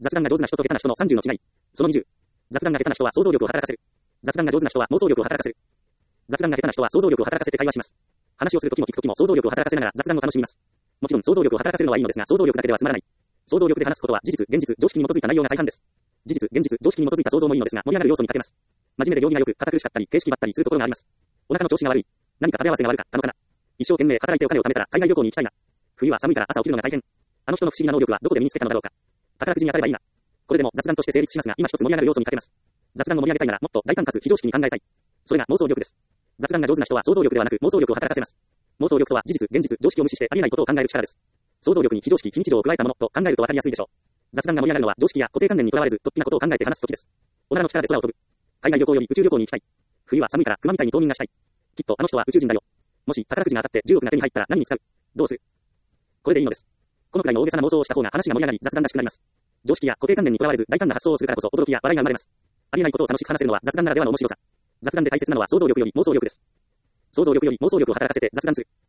雑談が上手な人と下手な人の30の違い。その20。雑談が下手な人は想像力を働かせる。雑談が上手な人は妄想力を働かせる。雑談が下手な人は想像力を働かせて会話します。話をするときも聞くときも想像力を働かせながら雑談を楽しみます。もちろん想像力を働かせるのはいいのですが、想像力だけではつまらない。想像力で話すことは事実、現実、常識に基づいた内容が大半です。事実、現実、常識に基づいた想像もいいのですが、盛り上がる要素に欠けます。真面目で行儀が良く、堅苦しかったり、形式ばったりするところがあります。お腹の調子が悪い。何か食べ合わせが悪かったのかな。一生懸命働いてお金を貯めたら海外旅行に行きたいな。冬は寒いから朝起きるのが大変。あの人の不思議な能力はどこで身につけたのだろうか。宝くじに当たればいいな。これでも雑談として成立しますが、今一つ盛り上がる要素に欠けます。雑談を盛り上げたいならもっと大胆かつ非常識に考えたい。それが妄想力です。雑談が上手な人は想像力ではなく妄想力を働かせます。妄想力とは事実、現実、常識を無視してありえないことを考える力です。想像力に非常識、非日常を加えたものと考えると分かりやすいでしょう。雑談が盛り上がるのは常識や固定観念にとらわれず、突飛なことを考えて話すときです。おならの力で空を飛ぶ。海外旅行より宇宙旅行に行きたい。冬は寒いから熊みたいに冬眠がしたい。きっとあの人は宇宙人だよ。もし宝くじが当たって10億が手に入ったら何に使う？どうする？これでいいのです。このくらいの大げさな妄想をした方が話が盛り上がり雑談らしくなります。常識や固定観念にとらわれず大胆な発想をするからこそ驚きや笑いが生まれます。ありえないことを楽しく話せるのは雑談ならではの面白さ。雑談で大切なのは想像力より妄想力です。想像力より妄想力を働かせて雑談する。